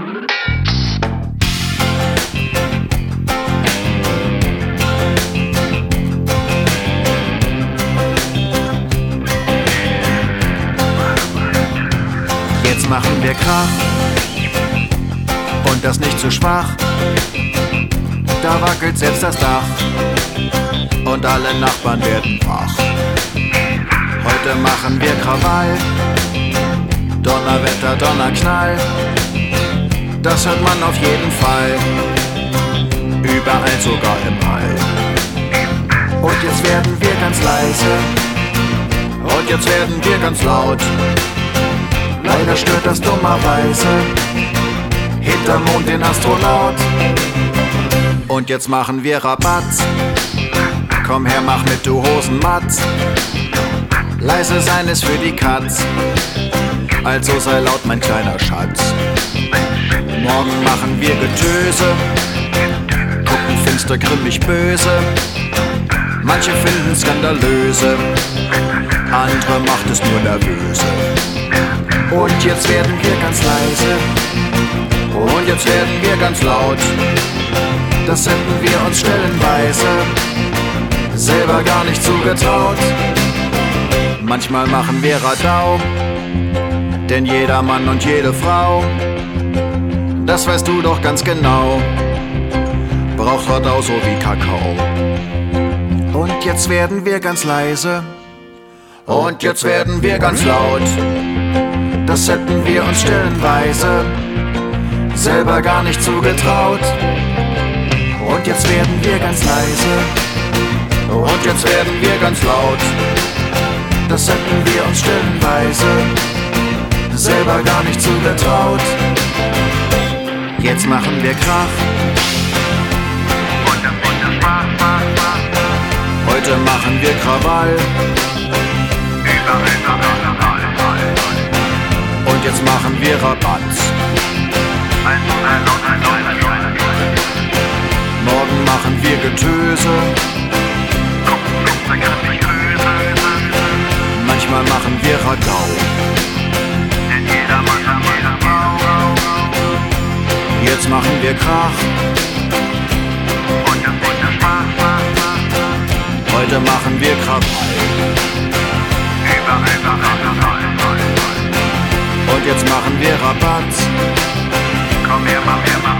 Jetzt machen wir Krach und das nicht zu schwach. Da wackelt selbst das Dach und alle Nachbarn werden wach. Heute machen wir Krawall, Donnerwetter, Donnerknall. Das hört man auf jeden Fall, überall, sogar im All. Und jetzt werden wir ganz leise und jetzt werden wir ganz laut. Leider stört das dummerweise hinterm Mond den Astronaut. Und jetzt machen wir Rabatz. Komm her, mach mit, du Hosenmatz. Leise sein ist für die Katz, also sei laut, mein kleiner Schatz. Morgen machen wir Getöse, gucken finster, grimmig, böse. Manche finden skandalöse, andere macht es nur nervöse. Und jetzt werden wir ganz leise und jetzt werden wir ganz laut. Das hätten wir uns stellenweise selber gar nicht zugetraut. Manchmal machen wir Radau, denn jeder Mann und jede Frau, das weißt du doch ganz genau, braucht Radau so wie Kakao. Und jetzt werden wir ganz leise und jetzt werden wir ganz laut. Das hätten wir uns stellenweise selber gar nicht zugetraut. Und jetzt werden wir ganz leise und jetzt werden wir ganz laut. Das hätten wir uns stellenweise selber gar nicht zugetraut. Jetzt machen wir Krach und das Spaß. Heute machen wir Krawall, und jetzt machen wir Rabatz. Morgen machen wir Getöse, manchmal machen wir Radau. Jetzt machen wir Krach und das Spaß. Heute machen wir Krawall. Und jetzt machen wir Rabatz. Komm her, mach her, mach